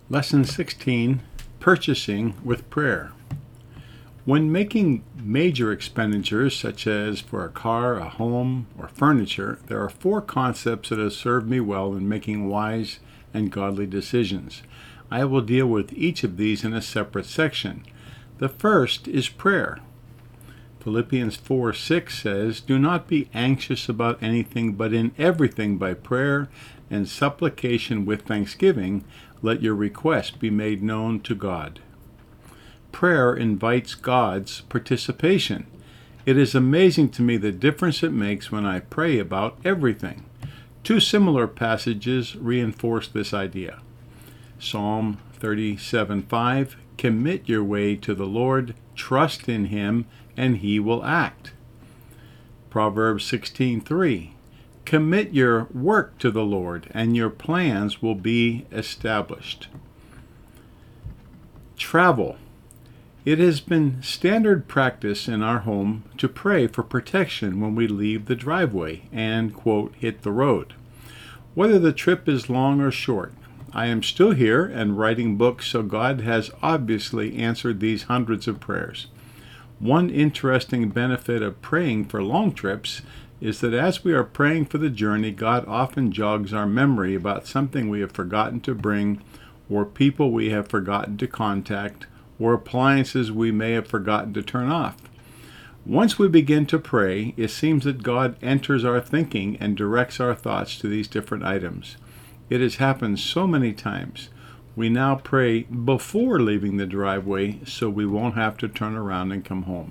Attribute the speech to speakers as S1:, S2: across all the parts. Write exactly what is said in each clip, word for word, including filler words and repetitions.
S1: Lesson sixteen, Purchasing with Prayer. When making major expenditures, such as for a car, a home, or furniture, there are four concepts that have served me well in making wise and godly decisions. I will deal with each of these in a separate section. The first is prayer. Philippians four six says, "Do not be anxious about anything, but in everything by prayer and supplication with thanksgiving, let your requests be made known to God." Prayer invites God's participation. It is amazing to me the difference it makes when I pray about everything. Two similar passages reinforce this idea. Psalm thirty-seven five, "Commit your way to the Lord, trust in him, and he will act." Proverbs sixteen three, "Commit your work to the Lord, and your plans will be established." Travel. It has been standard practice in our home to pray for protection when we leave the driveway and, quote, hit the road. Whether the trip is long or short, I am still here and writing books, so God has obviously answered these hundreds of prayers. One interesting benefit of praying for long trips is that as we are praying for the journey, God often jogs our memory about something we have forgotten to bring, or people we have forgotten to contact, or appliances we may have forgotten to turn off. Once we begin to pray, it seems that God enters our thinking and directs our thoughts to these different items. It has happened so many times. We now pray before leaving the driveway so we won't have to turn around and come home.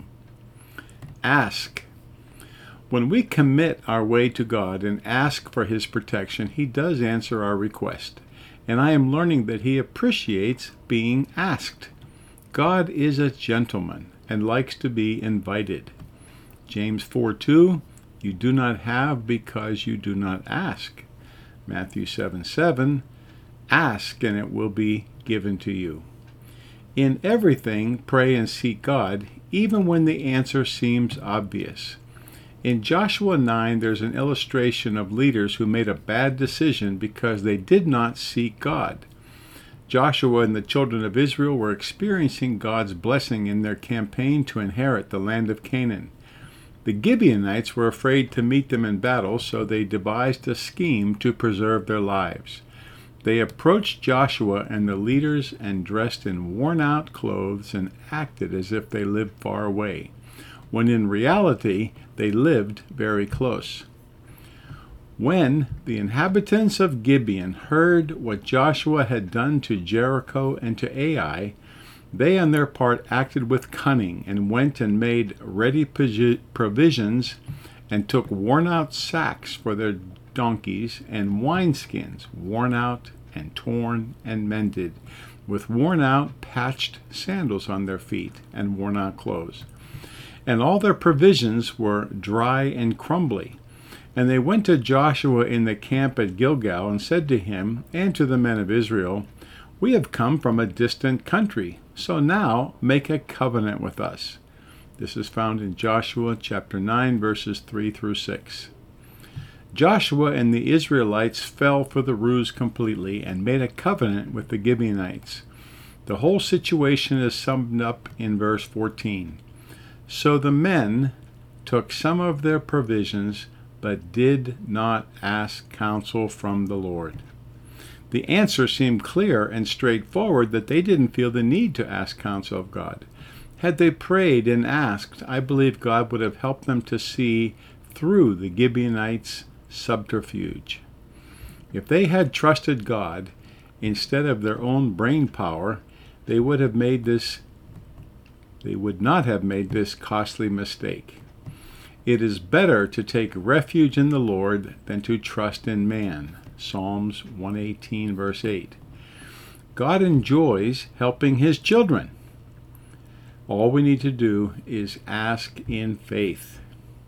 S1: Ask. When we commit our way to God and ask for his protection, he does answer our request. And I am learning that he appreciates being asked. God is a gentleman and likes to be invited. James four two, "You do not have because you do not ask." Matthew seven seven, "Ask and it will be given to you." In everything, pray and seek God, even when the answer seems obvious. In Joshua nine, there's an illustration of leaders who made a bad decision because they did not seek God. Joshua and the children of Israel were experiencing God's blessing in their campaign to inherit the land of Canaan. The Gibeonites were afraid to meet them in battle, so they devised a scheme to preserve their lives. They approached Joshua and the leaders and dressed in worn-out clothes and acted as if they lived far away, when in reality they lived very close. When the inhabitants of Gibeon heard what Joshua had done to Jericho and to Ai, they on their part acted with cunning and went and made ready provisions and took worn-out sacks for their donkeys and wineskins, worn out and torn and mended, with worn-out patched sandals on their feet and worn-out clothes. And all their provisions were dry and crumbly. And they went to Joshua in the camp at Gilgal and said to him and to the men of Israel, "We have come from a distant country, so now make a covenant with us." This is found in Joshua chapter nine, verses three through six. Joshua and the Israelites fell for the ruse completely and made a covenant with the Gibeonites. The whole situation is summed up in verse fourteen. "So the men took some of their provisions, but did not ask counsel from the Lord." The answer seemed clear and straightforward that they didn't feel the need to ask counsel of God. Had they prayed and asked, I believe God would have helped them to see through the Gibeonites' subterfuge. If they had trusted God instead of their own brain power, they would have made this they would not have made this costly mistake. It is better to take refuge in the Lord than to trust in man. Psalms one eighteen, verse eight. God enjoys helping his children. All we need to do is ask in faith.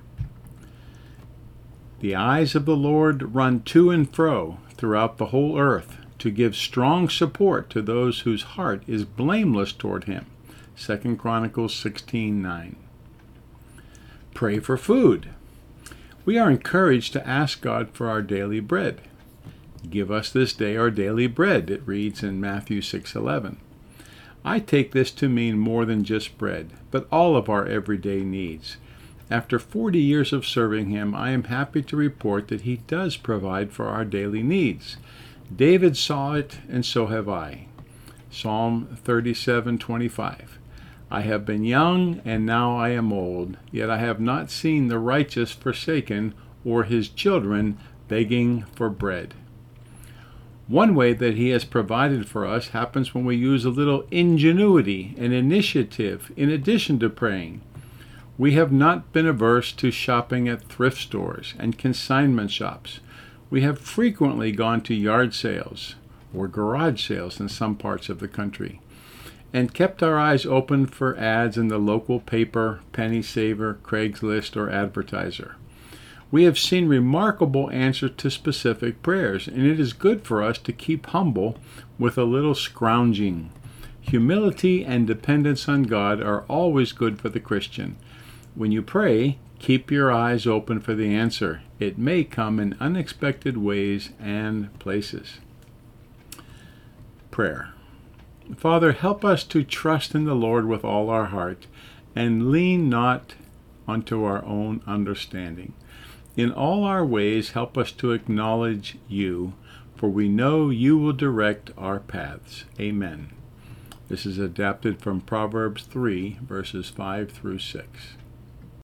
S1: The eyes of the Lord run to and fro throughout the whole earth to give strong support to those whose heart is blameless toward him. Second Chronicles sixteen nine. Pray for food. We are encouraged to ask God for our daily bread. Give us this day our daily bread, it reads in Matthew six eleven. I take this to mean more than just bread, but all of our everyday needs. After forty years of serving him, I am happy to report that he does provide for our daily needs. David saw it, and so have I. Psalm thirty-seven twenty-five. I have been young, and now I am old, yet I have not seen the righteous forsaken, or his children begging for bread. One way that he has provided for us happens when we use a little ingenuity and initiative in addition to praying. We have not been averse to shopping at thrift stores and consignment shops. We have frequently gone to yard sales, or garage sales in some parts of the country, and kept our eyes open for ads in the local paper, Penny Saver, Craigslist, or Advertiser. We have seen remarkable answers to specific prayers, and it is good for us to keep humble with a little scrounging. Humility and dependence on God are always good for the Christian. When you pray, keep your eyes open for the answer. It may come in unexpected ways and places. Prayer. Father, help us to trust in the Lord with all our heart and lean not unto our own understanding. In all our ways, help us to acknowledge you, for we know you will direct our paths. Amen. This is adapted from Proverbs three, verses five through six.